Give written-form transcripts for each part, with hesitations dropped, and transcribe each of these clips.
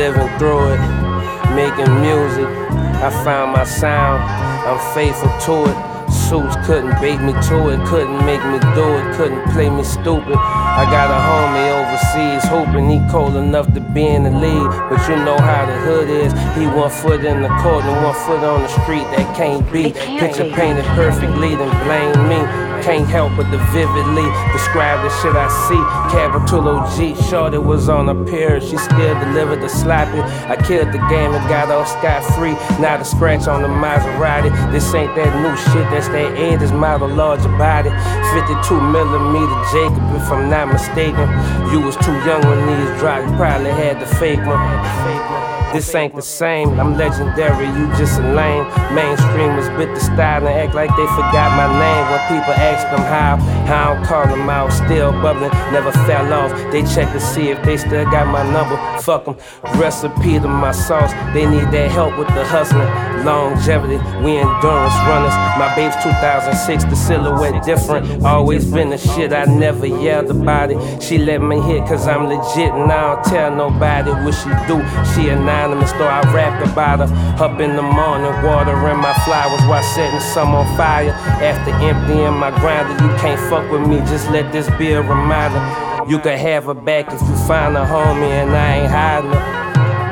living through it, making music. I found my sound, I'm faithful to it. Suits couldn't bait me to it, couldn't make me do it, couldn't play me stupid. I got a homie overseas hoping he cold enough to be in the league, but you know how the hood is. He 1 foot in the court and 1 foot on the street. That can't be. Picture painted perfectly, then blame me. Can't help but to vividly describe the shit I see. Capital OG, shorty was on a pier. She still delivered the sloppy. I killed the game and got off scot-free. Not a scratch on the Maserati. This ain't that new shit, that's that 80s model, larger body. 52mm Jacob, if I'm not mistaken. You was too young when these dropped, you probably had the fake one. This ain't the same, I'm legendary, you just a lame. Mainstreamers bit the style and act like they forgot my name. When people ask them how, I don't call them out. Still bubbling, never fell off. They check to see if they still got my number. Fuck them, recipe to my sauce. They need that help with the hustling. Longevity, we endurance runners. My babe's 2006, the silhouette different. Always been the shit, I never yelled about it. She let me hit cause I'm legit and I don't tell nobody what she do. She anonymous, though I rapped about her. Up in the morning, watering my flowers while setting some on fire. After emptying my grinder, you can't fuck with me, just let this be a reminder. You can have her back if you find a homie and I ain't hiding her.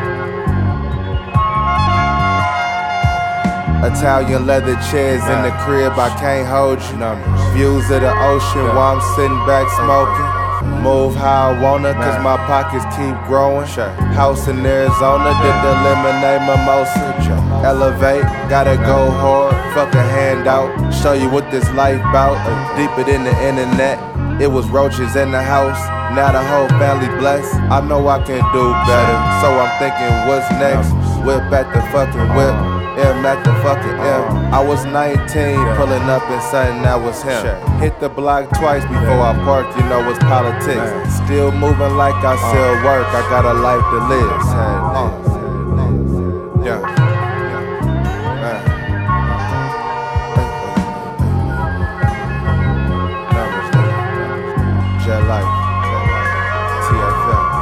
Italian leather chairs in the crib, I can't hold you. Views of the ocean while I'm sitting back smoking. Move how I wanna, cause my pockets keep growing. House in Arizona, did the lemonade mimosa. Elevate, gotta go hard, fuck a handout. Show you what this life bout, deeper than the internet. It was roaches in the house, now the whole family blessed. I know I can do better, so I'm thinking what's next. Whip at the fucking whip, M at the fucking M. I was 19, pulling up in something that was him. Hit the block twice before I parked, you know it's politics. Still moving like I sell work, I got a life to live. Yeah. Jet Life, TFL,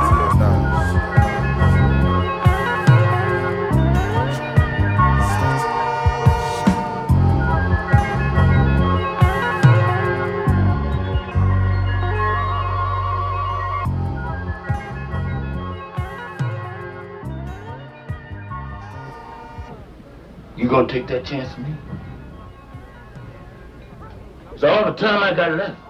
You gonna take that chance with me? It's all the time I got left.